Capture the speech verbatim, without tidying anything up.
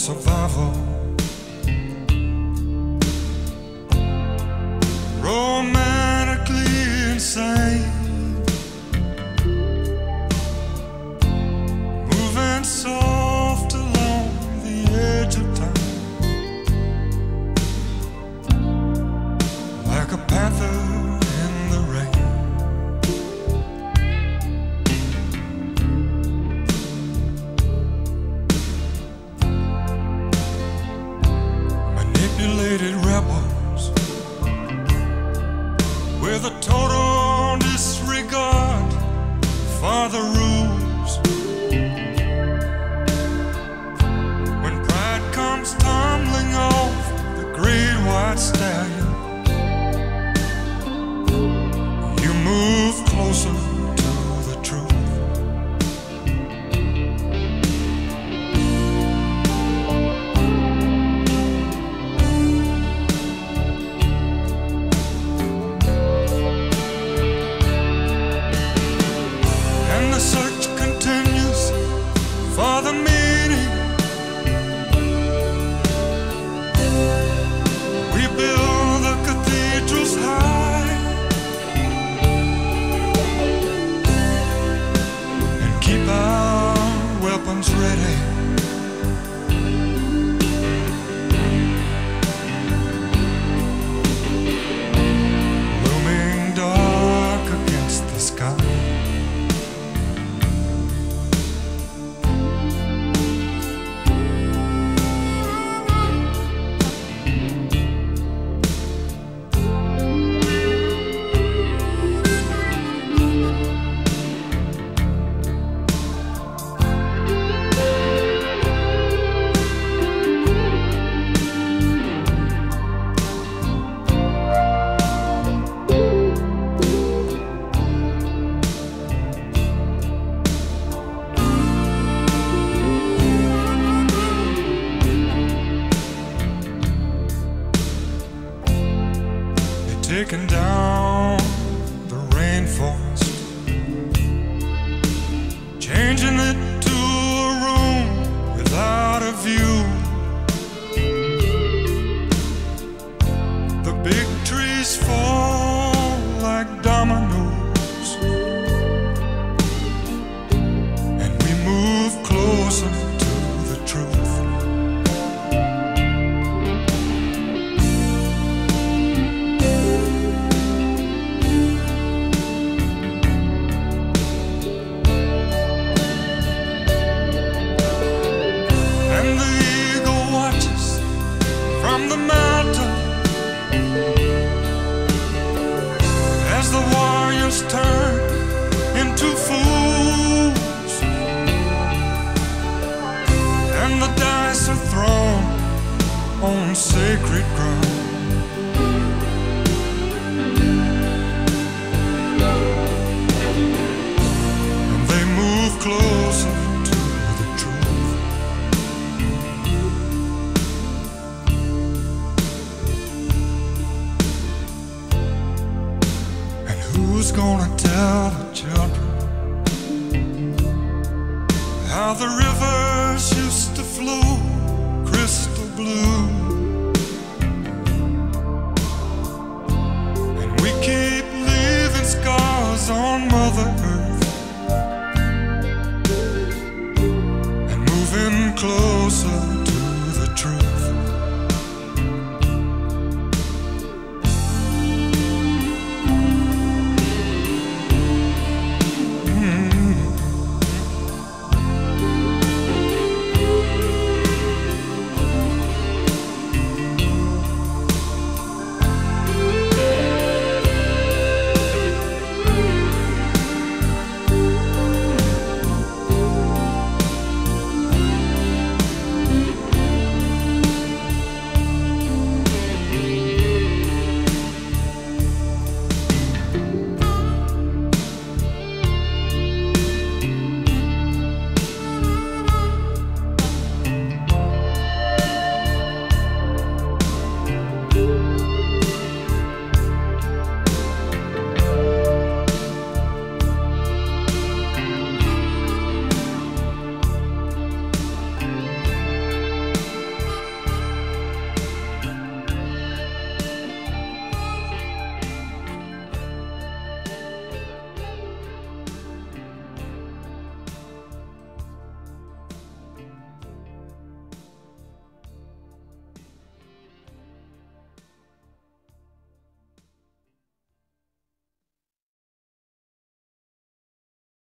survival, romantically insane, moving soft along the edge of time, like a panther in the rain. Manipulated rebels with a total disregard for the rules. When pride comes tumbling off the great white stallion, you move closer to the truth. The search continues for the meaning. We build the cathedrals high and keep our weapons ready. Looming dark against the sky. Taking down the rainforest, changing it to a room without a view. The big trees fall like dominoes, and we move closer to the truth. From the mountain, as the warriors turn into fools, and the dice are thrown on sacred ground. And they move closer to the truth. Who's gonna tell the children how the rivers used to flow crystal blue?